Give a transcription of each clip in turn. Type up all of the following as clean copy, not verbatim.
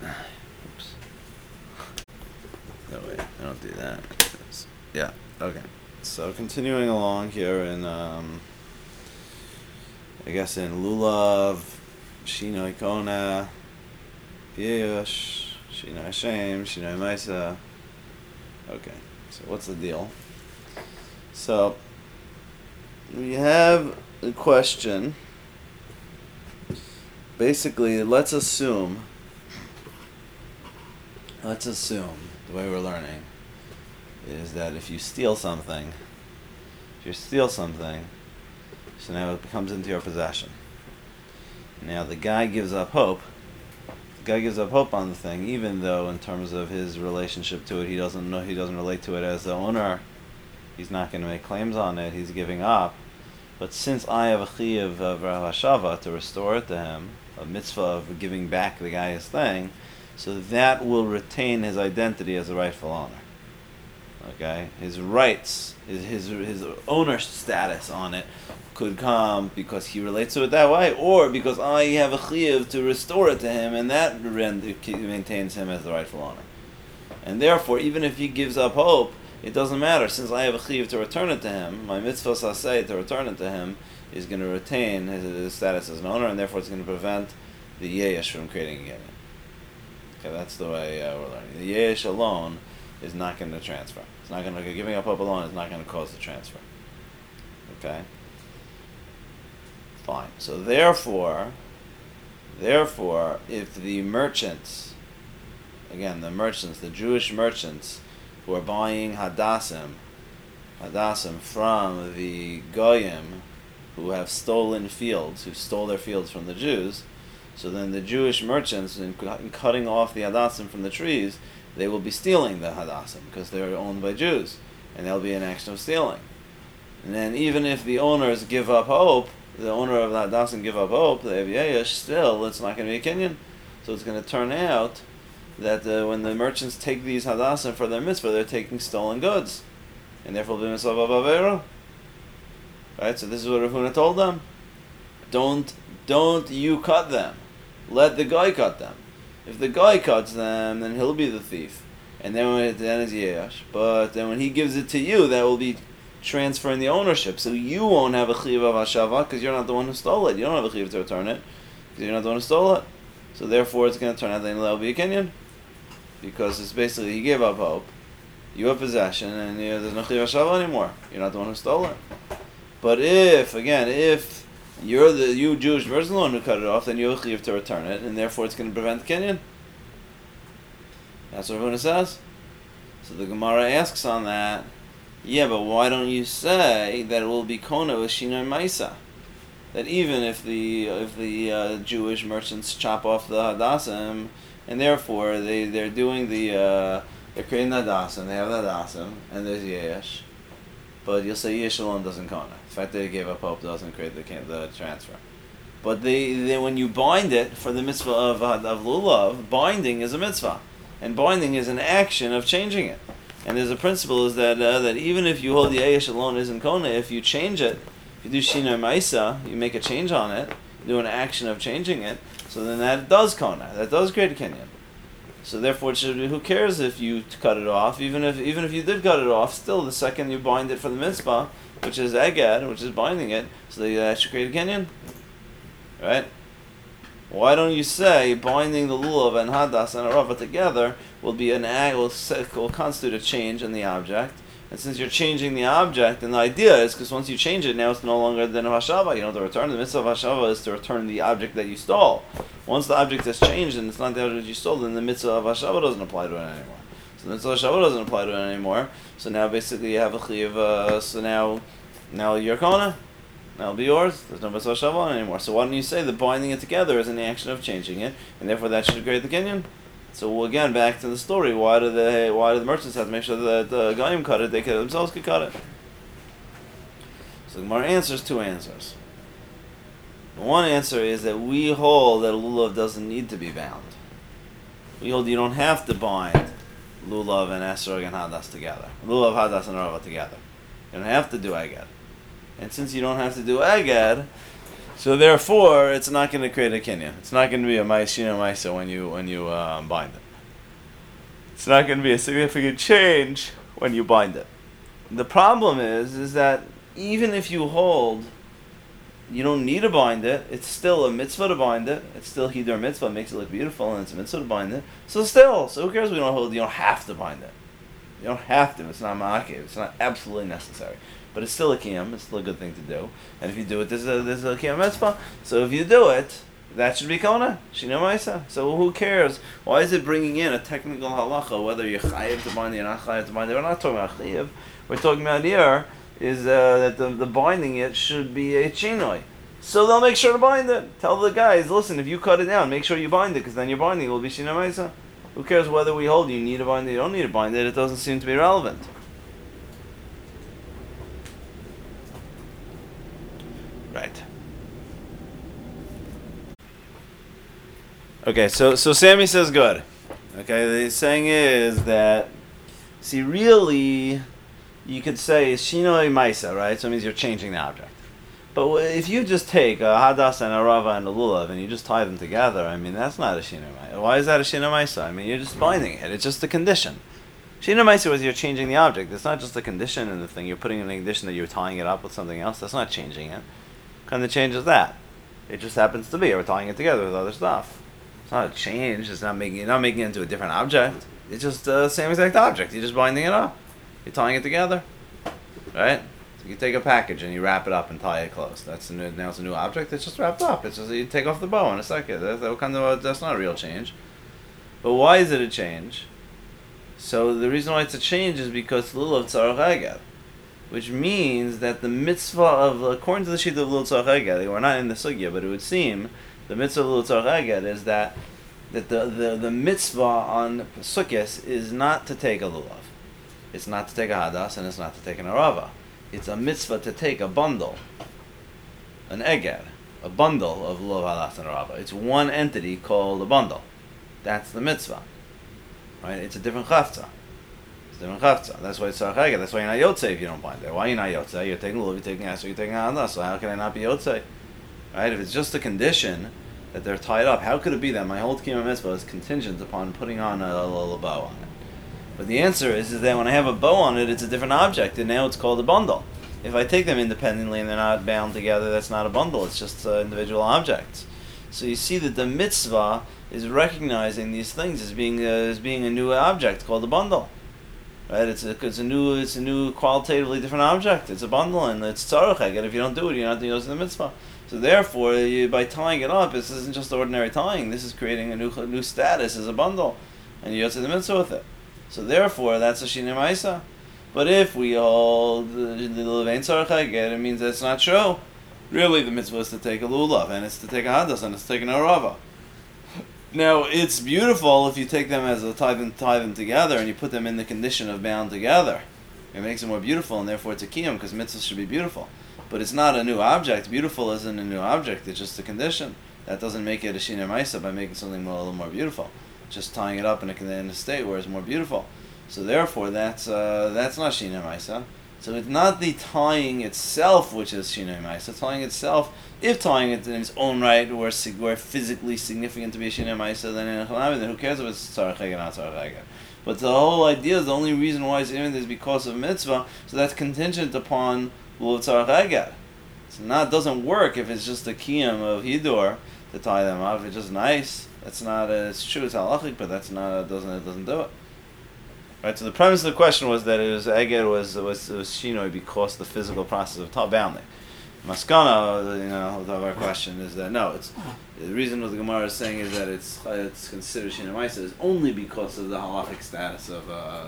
Oops. No, wait, I don't do that. Yeah, okay. So continuing along here in, I guess in Lulav, Shinoi Kona, Piyush, Shinoi Hashem, Shinoi Maisa. Okay, so what's the deal? So, we have a question. Basically, let's assume, the way we're learning, is that if you steal something, so now it comes into your possession. Now the guy gives up hope. On the thing, even though in terms of his relationship to it, he doesn't relate to it as the owner. He's not going to make claims on it. He's giving up. But since I have a chiyuv of hashava to restore it to him, a mitzvah of giving back the guy his thing, so that will retain his identity as a rightful owner. Okay, his rights, his owner status on it could come because he relates to it that way, or because I have a chiyuv to restore it to him, and that maintains him as the rightful owner. And therefore, even if he gives up hope, it doesn't matter, since I have a chiyuv to return it to him. My mitzvah saseh to return it to him is going to retain his status as an owner, and therefore it's going to prevent the yesh from creating a union. Okay, that's the way we're learning. The yesh alone is not going to transfer. It's not going to, giving up hope alone is not going to cause the transfer. Okay? Fine. So therefore, if the merchants, again, the Jewish merchants who are buying hadassim from the goyim who have stolen fields, who stole their fields from the Jews, so then the Jewish merchants, in cutting off the hadassim from the trees, they will be stealing the hadassim because they're owned by Jews, and there'll be an action of stealing. And then even if the owners give up hope, the owner of the hadassim give up hope, the Yesh, still it's not going to be a kinyan. So it's going to turn out that when the merchants take these hadassim for their mitzvah, they're taking stolen goods, and therefore the mitzvah of avera. Right. So this is what Rav Huna told them: don't you cut them. Let the guy cut them. If the guy cuts them, then he'll be the thief, and then it's yesh. But then when he gives it to you, that will be transferring the ownership. So you won't have a chiyuv of hashava because you're not the one who stole it. You don't have a chiyuv to return it because you're not the one who stole it. So therefore, it's going to turn out that it'll be a kinyan, because it's basically he gave up hope, you have possession, and there's no chiyuv hashava anymore. You're not the one who stole it. But if you're the Jewish person alone who cut it off, then you have a chiyuv to return it, and therefore it's going to prevent kinyan. That's what Ravuna says. So the Gemara asks on that, yeah, but why don't you say that it will be kona with shinoi maisa? That even if the Jewish merchants chop off the hadassim, and therefore they're doing they're creating the hadassim, they have the hadassim, and there's yesh, but you'll say yesh alone doesn't kona. The fact that they gave up hope doesn't create the transfer. But they when you bind it for the mitzvah of lulav, binding is a mitzvah, and binding is an action of changing it. And there's a principle is that even if you hold the yesh alone isn't kona, if you change it, if you do shinoi maisa, you make a change on it, you do an action of changing it, so then that does kona, that does create a kinyan. So therefore, who cares if you cut it off? Even if you did cut it off, still the second you bind it for the mitzvah, which is egad, which is binding it, so that should create a kinyan, right? Why don't you say binding the lulav and hadas and arava together will be will constitute a change in the object? And since you're changing the object, and the idea is because once you change it, now it's no longer the din of hashava. You don't have to return. The mitzvah of hashava is to return the object that you stole. Once the object has changed and it's not the object you stole, then the mitzvah of hashava doesn't apply to it anymore. So the mitzvah of hashava doesn't apply to it anymore. So now basically you have a chiyuv. So now you're kona. Now it'll be yours. There's no mitzvah of hashava anymore. So why don't you say the binding it together is in the action of changing it, and therefore that should create the kinyan? So again, back to the story. Why do the merchants have to make sure that the goyim cut it? They themselves could cut it. So the Gemara answers two answers. One answer is that we hold that a lulav doesn't need to be bound. We hold you don't have to bind lulav and esrog and hadas together. Lulav, hadas, and arava together. You don't have to do agad. And since you don't have to do agad, So therefore, it's not going to create a kinyan. It's not going to be a shina maisa when you bind it. It's not going to be a significant change when you bind it. The problem is that even if you hold, you don't need to bind it. It's still a mitzvah to bind it. It's still hiddur mitzvah. It makes it look beautiful, and it's a mitzvah to bind it. So who cares? We don't hold. You don't have to bind it. You don't have to. It's not ma'akev. It's not absolutely necessary. But it's still a kiyam. It's still a good thing to do. And if you do it, there's a kiyam mitzvah. So if you do it, that should be kona shina ma'isa. So who cares? Why is it bringing in a technical halacha whether you're chayiv to bind it or not chayiv to bind it? We're not talking about chayiv. We're talking about here is that the binding it should be a chinoi. So they'll make sure to bind it. Tell the guys, listen, if you cut it down, make sure you bind it, because then your binding will be shina ma'isa. Who cares whether we hold you need to bind it, you don't need to bind it, it doesn't seem to be relevant. Right. Okay, so Sammy says good. Okay, the saying is that, see, really, you could say shinoi maisa, right? So it means you're changing the object. But if you just take a hadas and a rava and a lulav and you just tie them together, I mean, that's not a shinoi maisa. Why is that a shinoi maisa? I mean, you're just binding it. It's just a condition. Shinoi maisa was you're changing the object. It's not just a condition in the thing. You're putting in a condition that you're tying it up with something else. That's not changing it. What kind of change is that? It just happens to be. We're tying it together with other stuff. It's not a change. It's not making. You're not making it into a different object. It's just the same exact object. You're just binding it up. You're tying it together, right? So you take a package and you wrap it up and tie it close. Now it's a new object. It's just wrapped up. It's just you take off the bow in a second. That's not a real change. But why is it a change? So the reason why it's a change is because lulav tzarach eged, which means that the mitzvah of, according to the sheet of lulav tzarach eged, we're not in the sugya, but it would seem the mitzvah of lulav tzarach eged is that the mitzvah on sukkos is not to take a lulav. It's not to take a hadas, and it's not to take an arava. It's a mitzvah to take a bundle, an eged, a bundle of lulav, hadas, and arava. It's one entity called a bundle. That's the mitzvah. Right? It's a different chavtza. It's a different chavtza. That's why it's tzarach eged. That's why you're not yotzei if you don't bind it. Why are you not yotzei? You're taking lulav, you're taking aser, you're taking hadas. So how can I not be yotzei? Right? If it's just a condition that they're tied up, how could it be that my whole kiyum mitzvah is contingent upon putting on a little bow on it? But the answer is that when I have a bow on it, it's a different object, and now it's called a bundle. If I take them independently and they're not bound together, that's not a bundle, it's just individual objects. So you see that the mitzvah is recognizing these things as being a new object called a bundle. Right? It's a new qualitatively different object. It's a bundle, and it's tzarach eged. If you don't do it, you're not doing the mitzvah. So therefore, by tying it up, this isn't just ordinary tying. This is creating a new status as a bundle, and you yotze the mitzvah with it. So therefore, that's a shinoi maisa. But if we hold the lulav ain't tzarach eged, it means that's not true. Really, the mitzvah is to take a lulav, and it's to take a hadas, and it's to take an arava. Now, it's beautiful if you take them as a tie them together, and you put them in the condition of bound together. It makes it more beautiful, and therefore it's a kiyum, because mitzvah should be beautiful. But it's not a new object. Beautiful isn't a new object. It's just a condition. That doesn't make it a shinoi maisa by making something a little more beautiful. Just tying it up in a state where it's more beautiful. So therefore, that's not shinoi maisa. So it's not the tying itself which is shinoi maisa. Tying itself, if tying it in its own right, were physically significant to be a shinoi maisa, then who cares if it's tzarach eged or not tzarach eged? But the whole idea is the only reason why it's in is because of mitzvah. So that's contingent upon lulav tzarach eged. So it doesn't work if it's just a kiyum of hiddur to tie them up. If it's just nice. That's not. It's true. It's halachic, but that's not. It doesn't do it. Right. So the premise of the question was that it was eged was shinoi because the physical process of bounding. Maskana, of our question is that no. It's the reason what the Gemara is saying is that it's considered shinoi maisa is only because of the halachic status of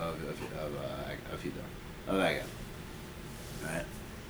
hiddur of eged. Right.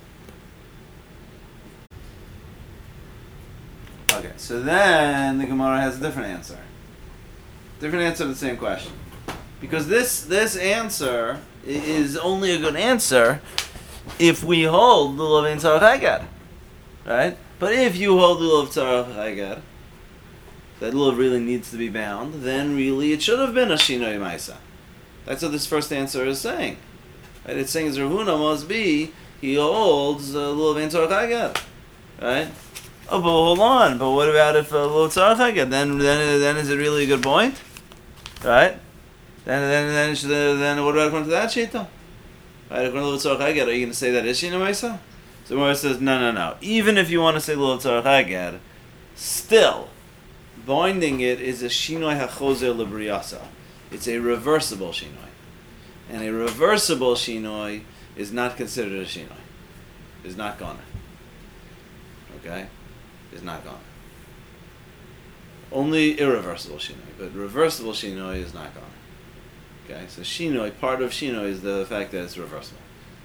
Okay, so then the Gemara has a different answer. Different answer to the same question. Because this answer is only a good answer if we hold the lulav ain't tzarach eged. Right? But if you hold the lulav tzarach eged, that lulav really needs to be bound, then really it should have been a shinoi maisa. That's what this first answer is saying. Right? It's saying Rav Huna must be, he holds the lulav ain't tzarach eged. Right? Oh, but hold on. But what about if lo tzarich haged? Then is it really a good point, right? Then what about according to that shita? Right, according to lo tzarich haged, are you going to say that is shina ma'isa? So Gemara says no. Even if you want to say lo tzarich haged, still binding it is a shinoi hachozer lebriyasa. It's a reversible shinoi, and a reversible shinoi is not considered a shinoi. Is not gonna. Okay, is not gonna. Only irreversible shinoi, but reversible shinoi is not gonna. Okay, so shinoi, part of shinoi is the fact that it's reversible.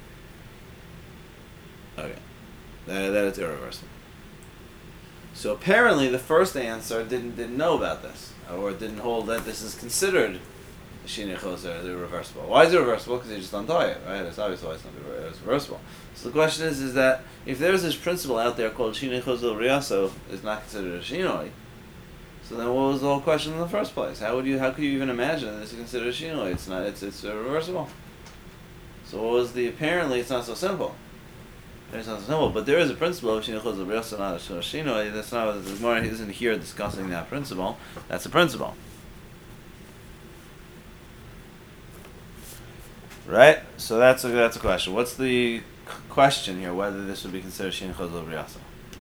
Okay, that it's irreversible. So apparently the first answer didn't know about this, or didn't hold that this is considered a shinoi choser, irreversible. Why is it reversible? Because you just untie it, right? It's obvious why it's reversible. So the question is that if there's this principle out there called shinoi choser riaso is not considered a shinoi, so then what was the whole question in the first place? How could you even imagine that this is considered a shinoi? It's not. It's reversible. So what was the? Apparently, it's not so simple. It's not so simple, but there is a principle of shinoi choser riaso, not a shinoi. That's not. The Gemara isn't here discussing that principle. That's a principle. Right? So that's a question. What's the question here? Whether this would be considered shinoi choser riaso?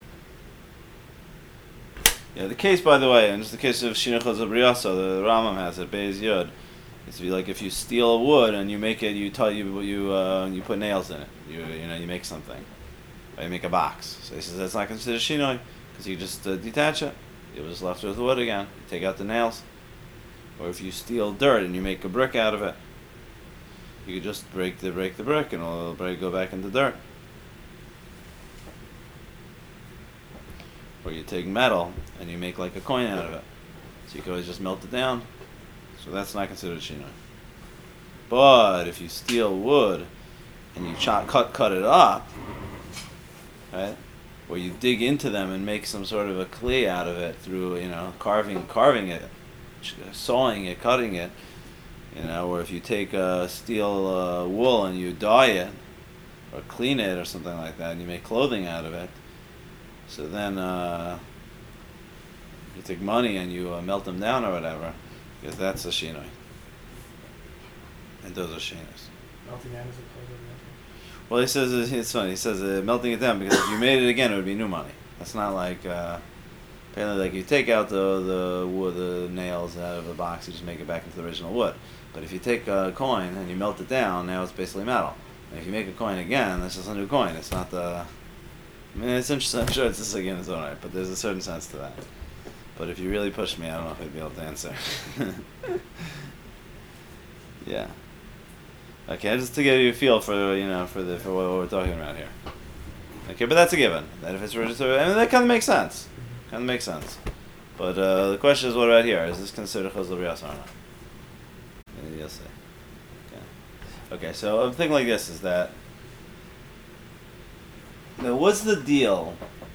Yeah, the case, by the way, and just the case of shinoi choser riaso, the Rambam has it, Beis Yod. It's be like if you steal wood and you make it, you put nails in it. You make something. Or you make a box. So he says that's not considered shinoi because you just detach it. It was left with the wood again. You take out the nails. Or if you steal dirt and you make a brick out of it, you could just break the brick and it'll go back into dirt. Or you take metal and you make like a coin out of it. So you can always just melt it down. So that's not considered shinoi. But if you steal wood and you cut it up, right? Or you dig into them and make some sort of a clay out of it through, carving it, sawing it, cutting it, or if you take steel wool and you dye it or clean it or something like that and you make clothing out of it. So then you take money and you melt them down or whatever, because that's a shinoi. And those are shinos. Melting down is a closer. Well, he says it's funny. He says melting it down because if you made it again, it would be new money. That's not like apparently like you take out the wood, the nails out of the box, you just make it back into the original wood. But if you take a coin and you melt it down, now it's basically metal. And if you make a coin again, that's just a new coin. It's not the. I mean, it's interesting. I'm sure it's just again its own right, but there's a certain sense to that. But if you really push me, I don't know if I'd be able to answer. Yeah. Okay, just to give you a feel for for what we're talking about here. Okay, but that's a given. That if it's registered, that kind of makes sense. But the question is, what about here? Is this considered choser riaso or not? Maybe you'll see. Okay, so a thing like this is that. Now, what's the deal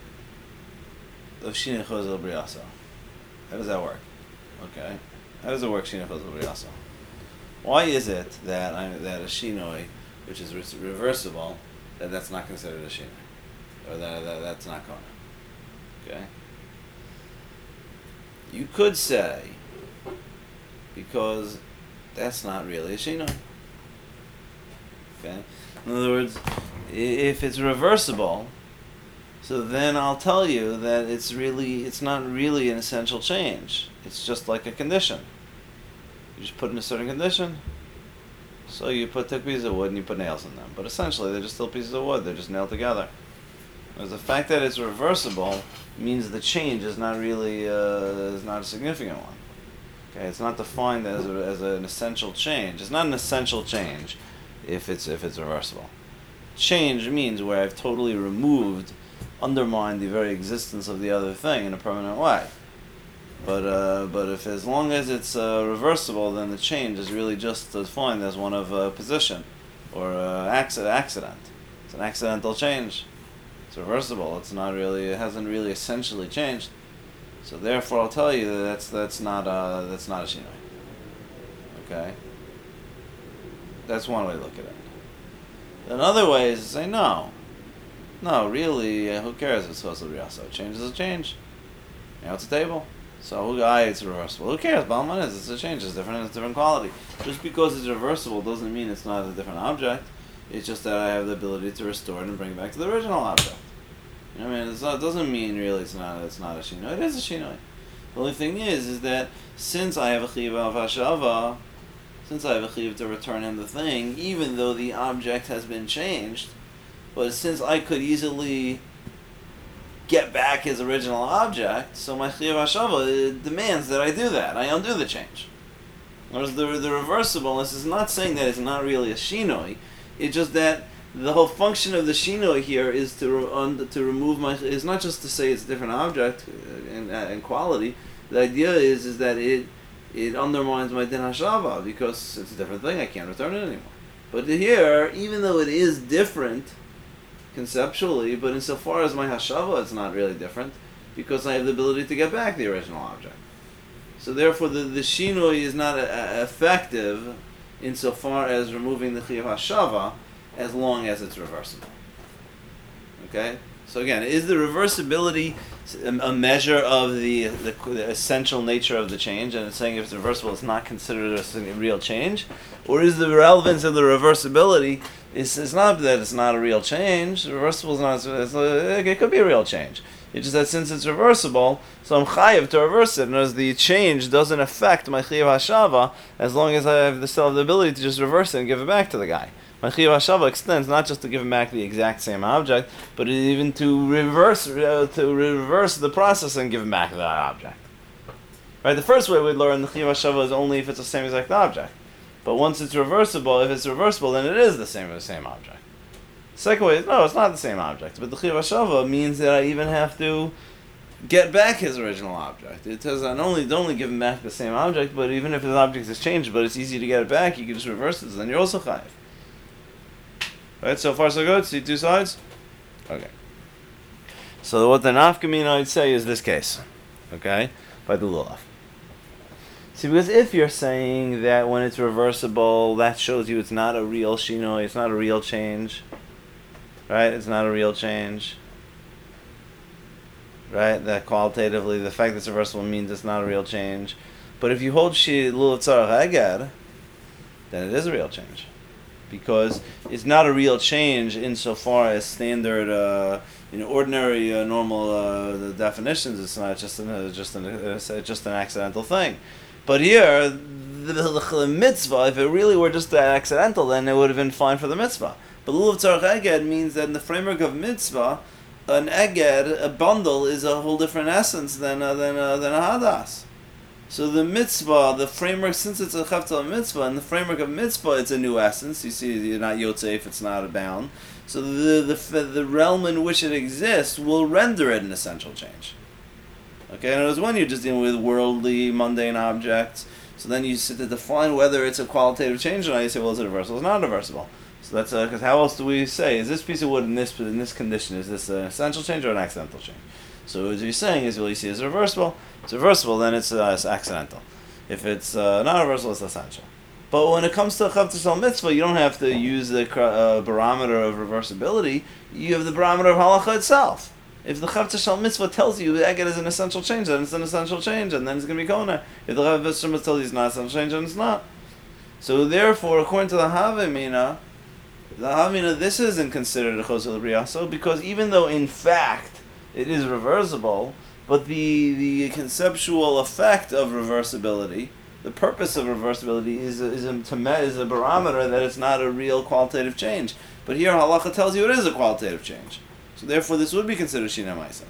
of shinoi choser riaso? How does that work? Okay, how does it work, shinoi choser riaso? Why is it that a shinoi, which is reversible, that's not considered a shinoi, or that's not kona? Okay. You could say because that's not really a shinoi. Okay. In other words, if it's reversible, so then I'll tell you that it's not really an essential change. It's just like a condition. You just put in a certain condition. So you take pieces of wood and you put nails in them. But essentially, they're just still pieces of wood. They're just nailed together. Whereas the fact that it's reversible means the change is not really is not a significant one. Okay, it's not defined as an essential change. It's not an essential change if it's reversible. Change means where I've totally undermined the very existence of the other thing in a permanent way. But if as long as it's reversible, then the change is really just defined as one of position or accident. It's an accidental change. It's reversible. It hasn't really essentially changed. So therefore, I'll tell you that that's not a shinoi. Okay. That's one way to look at it. Another way is to say no. No, really, who cares if it's Chosel Briaso? Change is a change. Now it's a table. So it's reversible. Who cares? Balman is, it's a change, it's different, it's a different quality. Just because it's reversible doesn't mean it's not a different object. It's just that I have the ability to restore it and bring it back to the original object. You know what I mean? It doesn't mean really it's not a shinoi. It is a shinoi. The only thing is that since I have a chiyuv of hashava, since I have a chiyuv to return him the thing, even though the object has been changed, but since I could easily get back his original object, so my chiyuv hashava demands that I do that. I undo the change. Whereas the reversibleness is not saying that it's not really a shinoi. It's just that the whole function of the shinoi here is to remove is not just to say it's a different object and quality. The idea is that it undermines my din hashava because it's a different thing. I can't return it anymore. But here, even though it is different conceptually, but insofar as my hashava, it's not really different because I have the ability to get back the original object. So therefore, the shinoi is not effective insofar as removing the chiyuv hashava, as long as it's reversible. Okay? So again, is the reversibility a measure of the essential nature of the change, and it's saying if it's reversible, it's not considered a real change? Or is the relevance of the reversibility, it's not that it's not a real change, reversible is not, it could be a real change. It's just that since it's reversible, so I'm chayiv to reverse it, and as the change doesn't affect my chiyuv hashava, as long as I have still have the ability to just reverse it and give it back to the guy. My chiyuv hashava extends not just to give him back the exact same object, but even to reverse the process and give him back that object. Right? The first way we'd learn the chiyuv hashava is only if it's the same exact object. But once it's reversible, if it's reversible, then it is the same object. Second way is, no, it's not the same object. But the chiyuv hashava means that I even have to get back his original object. It says not only give him back the same object, but even if the object has changed, but it's easy to get it back, you can just reverse it, so then you're also chayiv. Right, so far so good? See two sides? Okay. So what the nafkamina I'd say is this case. Okay? By the lulav. See, because if you're saying that when it's reversible, that shows you it's not a real shinoi, it's not a real change. Right? It's not a real change. Right? That qualitatively, the fact that it's reversible means it's not a real change. But if you hold lulav tzarach eged, then it is a real change. Because it's not a real change insofar as standard, ordinary, normal definitions. It's not just an accidental thing. But here, the mitzvah, if it really were just accidental, then it would have been fine for the mitzvah. But lulav tzarach eged means that in the framework of mitzvah, an eged, a bundle, is a whole different essence than a hadas. So the mitzvah, the framework, since it's a chavtal mitzvah, in the framework of mitzvah, it's a new essence. You see, you're not yotzei if it's not a bound. So the realm in which it exists will render it an essential change. Okay, and it was when you're just dealing with worldly, mundane objects. So then you sit to define whether it's a qualitative change or not. You say, well, is it reversible? It's not reversible. So that's because how else do we say, is this piece of wood in this condition, is this an essential change or an accidental change? So what you're saying is, well, you see it's reversible. It's reversible, then it's accidental. If it's not reversible, it's essential. But when it comes to chavta mitzvah, you don't have to use the barometer of reversibility. You have the barometer of halacha itself. If the chavta mitzvah tells you that eged is an essential change, then it's an essential change, and then it's going to be kona. If the chavta mitzvah tells you it's not an essential change, then it's not. So therefore, according to the Havamina, this isn't considered a chosel briaso, because even though in fact it is reversible, but the conceptual effect of reversibility, the purpose of reversibility is a barometer that it's not a real qualitative change. But here halacha tells you it is a qualitative change. So therefore this would be considered Shina Maisa.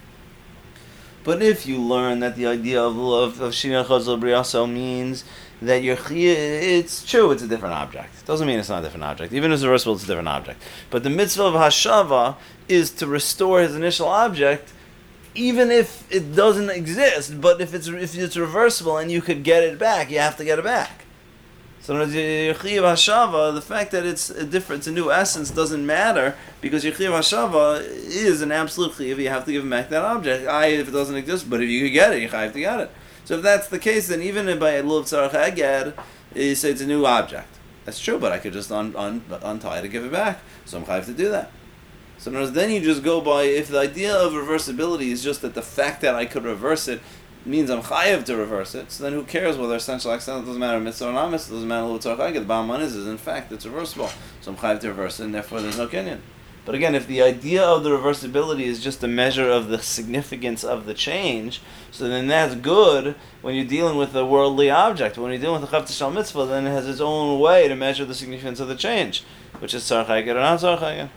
But if you learn that the idea of Shina Chosel Briaso means that it's true, it's a different object. It doesn't mean it's not a different object. Even if it's reversible, it's a different object. But the mitzvah of hashava is to restore his initial object, even if it doesn't exist. But if it's reversible and you could get it back, you have to get it back. So your chiyuv hashava, the fact that it's a new essence doesn't matter, because your chiyuv hashava is an absolute chiyuv. You have to give him back that object. If it doesn't exist, but if you could get it, you have to get it. So if that's the case, then even by lulav tzarach eged, you say it's a new object. That's true, but I could just untie it and give it back. So I'm chayav to do that. So in other words, then you just go by, if the idea of reversibility is just that the fact that I could reverse it means I'm chayev to reverse it, so then who cares whether essential accident, it doesn't matter mitzvah or not mitzvah, it doesn't matter who tzarech the bottom line is in fact it's reversible, so I'm chayev to reverse it, and therefore there's no kinyan. But again, if the idea of the reversibility is just a measure of the significance of the change, so then that's good when you're dealing with a worldly object. When you're dealing with a chavta shal mitzvah, then it has its own way to measure the significance of the change, which is tzarech or not tzarech.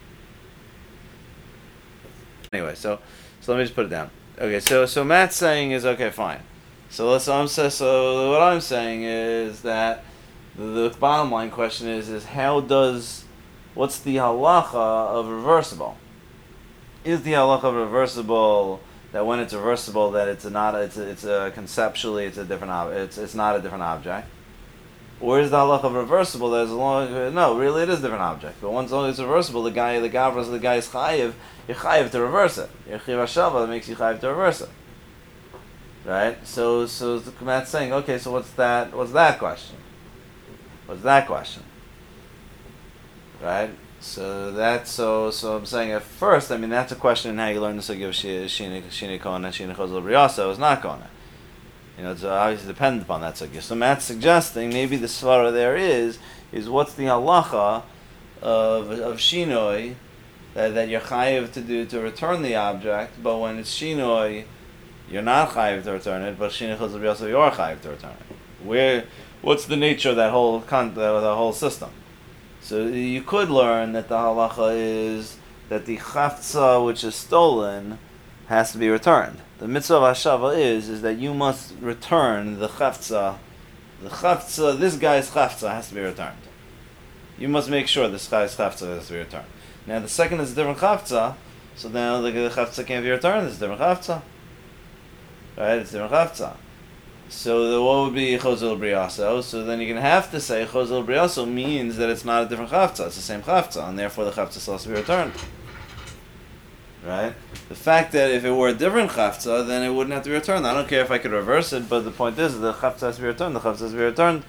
Anyway, so let me just put it down. Okay, so Matt's saying is okay, fine. So what I'm saying is that the bottom line question is what's the halacha of reversible? Is the halacha of reversible that when it's reversible that it's not conceptually it's a different it's not a different object? Or is the halacha of reversible that as long no, really it is a different object. But once it's reversible, the guy is chayiv, you're chayiv to reverse it. You're chayiv hashava that makes you chayiv to reverse it. Right? So the Matt's saying, okay, so what's that question? What's that question? Right? So I'm saying at first, I mean that's a question in how you learn the sugya of Shina Kona, Shina Chazal Briasa is not Kona. It's obviously dependent upon that sugya. So Matt's suggesting maybe the svara there is what's the halacha of shinoi that you're chayiv to do to return the object, but when it's shinoi, you're not chayiv to return it, but shina chazal b'yasa you are chayiv to return it. What's the nature of that whole system? So you could learn that the halacha is that the chaftza which is stolen has to be returned. The mitzvah of hashava is that you must return the chaftza. This guy's chaftza has to be returned. You must make sure this guy's chaftza has to be returned. Now the second is a different chaftza, so now the chaftza can't be returned. It's a different chaftza, right? It's a different chaftza. So what would be chozil briaso? So then you're going to have to say chozil briaso means that it's not a different chaftza. It's the same chaftza, and therefore the chaftza still has to be returned. Right? The fact that if it were a different chaftza, then it wouldn't have to be returned. I don't care if I could reverse it, but the point is the chaftza has to be returned. The chaftza has to be returned.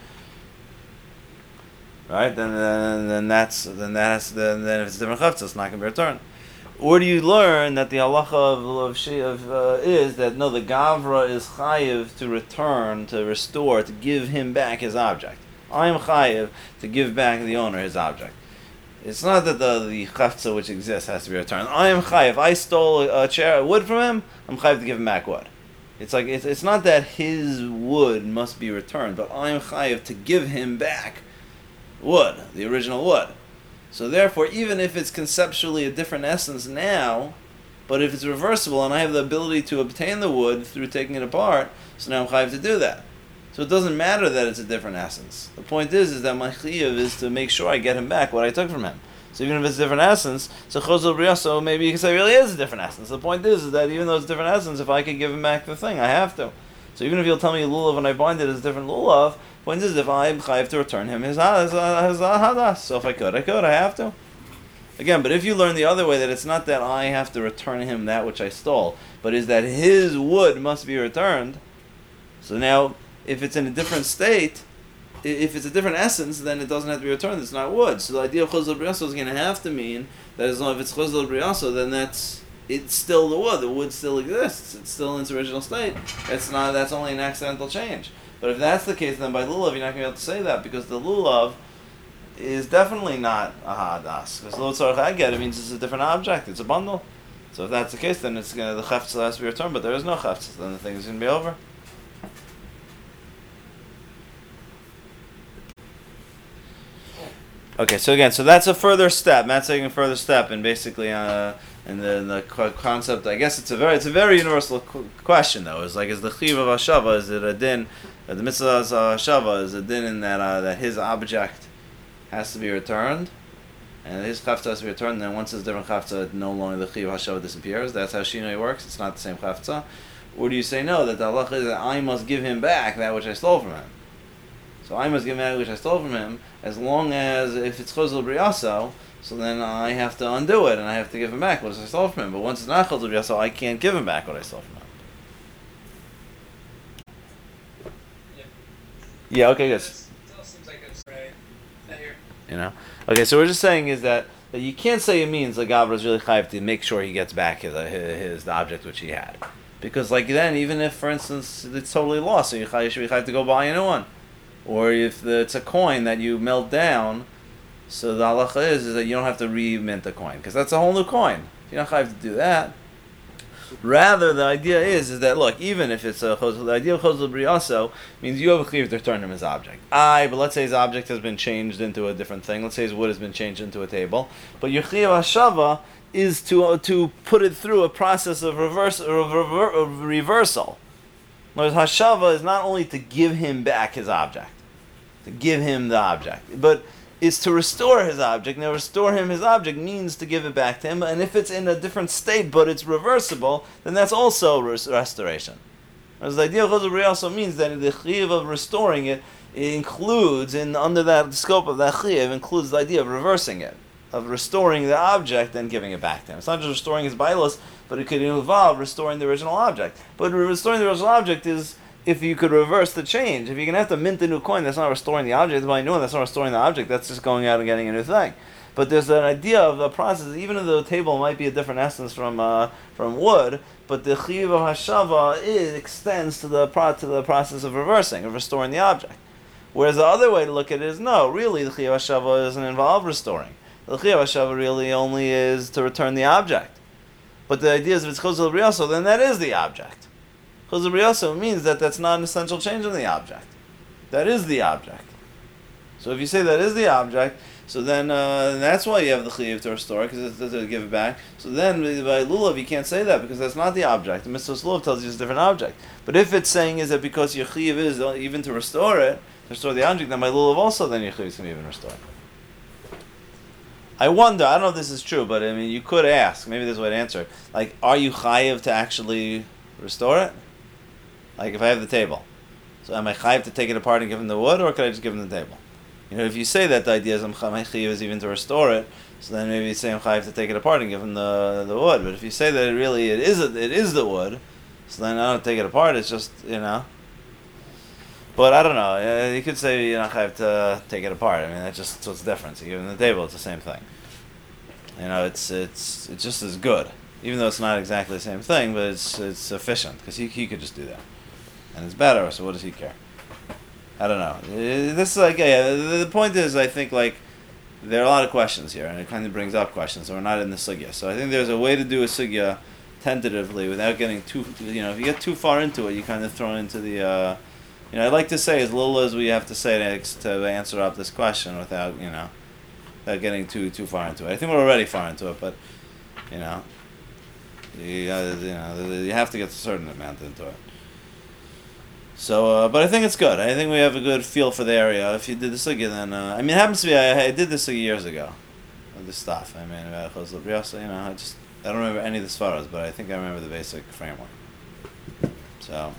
Right? Then if it's a different chaftza, it's not going to be returned. Or do you learn that the halacha is that no, the gavra is chayiv to return, to restore, to give him back his object. I am chayiv to give back the owner his object. It's not that the chaftza which exists has to be returned. I am chayiv. I stole a wood from him. I'm chayiv to give him back wood. It's like it's not that his wood must be returned, but I am chayiv to give him back wood, the original wood. So therefore, even if it's conceptually a different essence now, but if it's reversible and I have the ability to obtain the wood through taking it apart, so now I'm chayiv to do that. So it doesn't matter that it's a different essence. The point is that my chayiv is to make sure I get him back what I took from him. So even if it's a different essence, so chozul briaso, maybe you can say it really is a different essence. The point is that even though it's a different essence, if I could give him back the thing, I have to. So even if you'll tell me lulav and I bind it as a different lulav, the point is if I'm chayiv to return him his hadas. So if I could, I have to. Again, but if you learn the other way, that it's not that I have to return him that which I stole, but is that his wood must be returned. So now, if it's in a different state, if it's a different essence, then it doesn't have to be returned. It's not wood. So the idea of chozul briaso is going to have to mean that as long as it's chozul briaso, then it's still the wood. The wood still exists. It's still in its original state. That's only an accidental change. But if that's the case, then by lulav, you're not going to be able to say that, because the lulav is definitely not a hadas. Because lo tzarech aged, it means it's a different object. It's a bundle. So if that's the case, then the chaftza has to be returned, but there is no chaftza. Then the thing is going to be over. Okay, so that's a further step. Matt's taking a further step, and basically, in the concept, I guess it's a very universal question though. Is the chiv of hashava, is it a din? The mitzvah of hashava is a din in that his object has to be returned, and his chaftza has to be returned. And then once it's a different chaftza, no longer the chiv of hashava disappears. That's how shinoi works. It's not the same chaftza. Or do you say no, that the halacha is that I must give him back that which I stole from him? So I must give him that which I stole from him, as long as if it's chozul briaso, so then I have to undo it and I have to give him back what I stole from him. But once it's not chozul briaso, I can't give him back what I stole from him. Yeah. Okay. Good. Still seems like it's right here. Okay. So we're just saying is that that you can't say it means the Gavra is really chayiv to make sure he gets back his the object which he had. Because like then, even if, for instance, it's totally lost, so you should be chayiv to go buy a new one. Or if it's a coin that you melt down, so the halacha is that you don't have to re-mint the coin, because that's a whole new coin. You're not chayiv to do that. Rather, the idea is that, look, even if it's the idea of chosel briyaso means you have a chiyuv to return him his object. But let's say his object has been changed into a different thing. Let's say his wood has been changed into a table. But your chiyuv hashava is to put it through a process of reversal. Whereas hashava is not only to give him back his object, to give him the object, but is to restore his object. Now, restore him his object means to give it back to him, and if it's in a different state but it's reversible, then that's also restoration. Whereas the idea of chosel briya also means that the chiyuv of restoring it includes, under that scope of that chiyuv, includes the idea of reversing it, of restoring the object and giving it back to him. It's not just restoring his bailos, but it could involve restoring the original object. But restoring the original object is if you could reverse the change. If you're going to have to mint a new coin, that's not restoring the object. By new one, that's not restoring the object. That's just going out and getting a new thing. But there's an idea of the process, even though the table might be a different essence from wood, but the chiyuv of hashava extends to the process of reversing, of restoring the object. Whereas the other way to look at it is, no, really the chiyuv hashava doesn't involve restoring. The chiyuv hashava really only is to return the object. But the idea is if it's chosel briyaso, then that is the object. Chosel briyaso means that that's not an essential change in the object. That is the object. So if you say that is the object, so then that's why you have the chiyuv to restore, because it's to give it back. So then by lulav you can't say that, because that's not the object. The mitzvah lulav tells you it's a different object. But if it's saying is that because your chiyuv is even to restore it, to restore the object, then by lulav also then your chiyuv is going to even restore it. I wonder, I don't know if this is true, but I mean, you could ask, maybe there's a way to answer it. Like, are you chayiv to actually restore it? Like, if I have the table, so am I chayiv to take it apart and give him the wood, or could I just give him the table? You know, if you say that the idea is my chayiv is even to restore it, so then maybe you say I'm chayiv to take it apart and give him the wood. But if you say that it is the wood, so then I don't take it apart. It's just, you know. But I don't know. You could say you're not chayiv to take it apart. I mean, that's just what's the difference. You give him the table, it's the same thing. You know, it's just as good, even though it's not exactly the same thing, but it's sufficient, because he could just do that, and it's better. So what does he care? I don't know. This is like, the point is, I think, like, there are a lot of questions here, and it kind of brings up questions, so we're not in the sugya. So I think there's a way to do a sugya tentatively without getting too, you know, if you get too far into it, you kind of throw into the, you know, I'd like to say as little as we have to say to answer up this question without, you know, without getting too far into it. I think we're already far into it, but, you know, you have to get a certain amount into it. So, but I think it's good. I think we have a good feel for the area. If you did the sugya, then I mean, it happens to be I did this sugya years ago, this stuff. I mean, about chosel briyaso, you know, I don't remember any of the svaros, but I think I remember the basic framework. So,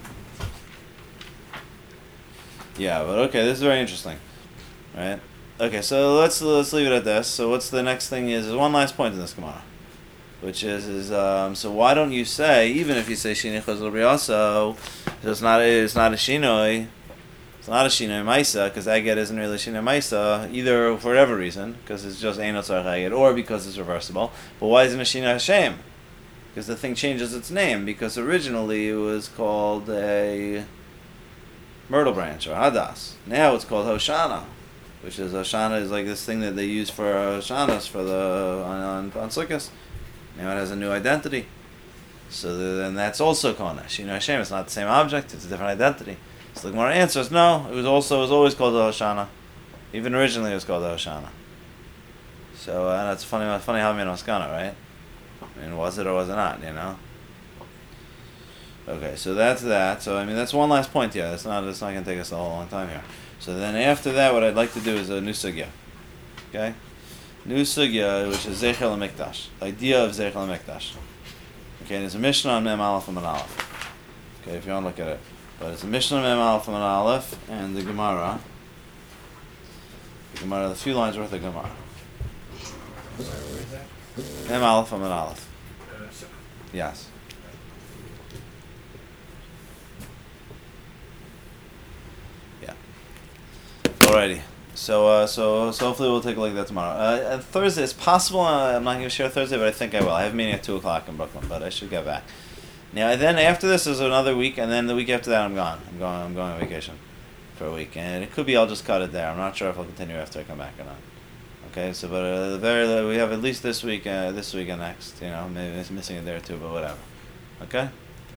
yeah, but okay, this is very interesting, right? Okay, so let's leave it at this. So what's the next thing is one last point in this Gemara, which is so why don't you say, even if you say shinoi chosel briyaso, it's not a shinoi, it's not a shinoi maisa, because aged isn't really shinoi maisa, either for whatever reason, because it's just ein otzar aged, or because it's reversible. But why isn't it shinoi Hashem? Because the thing changes its name, because originally it was called a myrtle branch, or hadas. Now it's called Hoshana, which is Hoshana is like this thing that they use for Hoshanas for on Sukkot. Now it has a new identity. So then that's also Kona. Shinoi Hashem, it's not the same object, it's a different identity. So the Gemara answers, no, it was always called the Hoshana. Even originally it was called the Hoshana. So and it's funny how many Hoskana, right? I mean, was it or was it not, you know? Okay, so that's that. So I mean, that's one last point here. It's not going to take us a whole long time here. So then after that, what I'd like to do is a new sugya. Okay? New sugya, which is Zeichel HaMikdash. The idea of Zeichel HaMikdash. Okay, there's a Mishnah on Mem Aleph and Mem Aleph. Okay, if you want to look at it. But it's a Mishnah on Mem Aleph and Mem Aleph, and the Gemara, a few lines worth of Gemara. Mem Aleph and Mem Aleph. Yes. Yeah. Alrighty. So hopefully we'll take a look at that tomorrow. Thursday, it's possible I'm not going to share Thursday, but I think I will. I have a meeting at 2 o'clock in Brooklyn, but I should get back. Now then, after this is another week, and then the week after that I'm gone. I'm going on vacation for a week, and it could be I'll just cut it there. I'm not sure if I'll continue after I come back or not. Okay, so but we have at least this week and next. You know, maybe it's missing a day or two, but whatever. Okay.